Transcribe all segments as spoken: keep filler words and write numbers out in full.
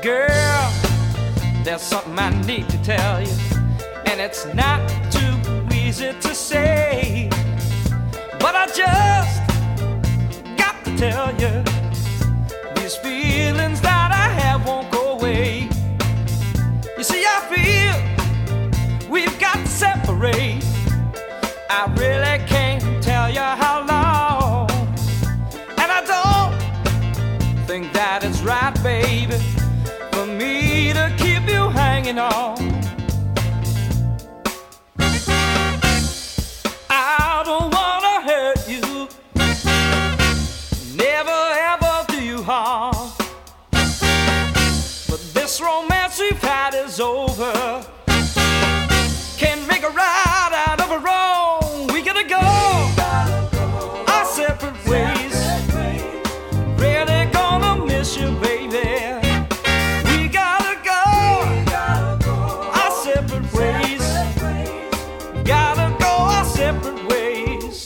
Girl, there's something I need to tell you, and it's not too easy to say, but I just got to tell you, these feelings that I have won't go away. You see, I feel we've got to separate. I really can't tell you how long, and I don't think that it's right, baby, for me to keep you hanging on. I don't wanna hurt you, never ever do you harm, but this romance we've had is over. Can't make a right out of a wrong. We gotta go our separate ways. Really gonna miss you, baby. We gotta go our separate ways. Gotta go our separate ways.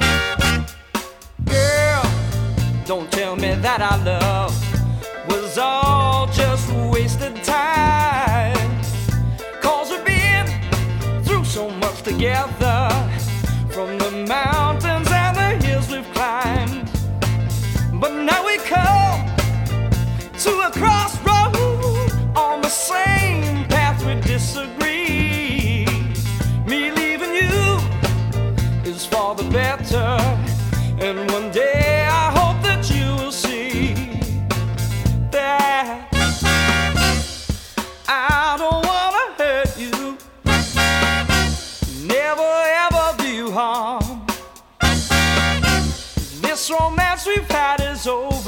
Girl, don't tell me that our love was all just wasted time, 'cause we've been through so much together, from the mountains and the hills we've climbed. But now we come to a crossroad, on the same path we disagree. Me leaving you is for the better, and one day I hope that you will see that I don't wanna hurt you, never ever do you harm. This romance we've had is over.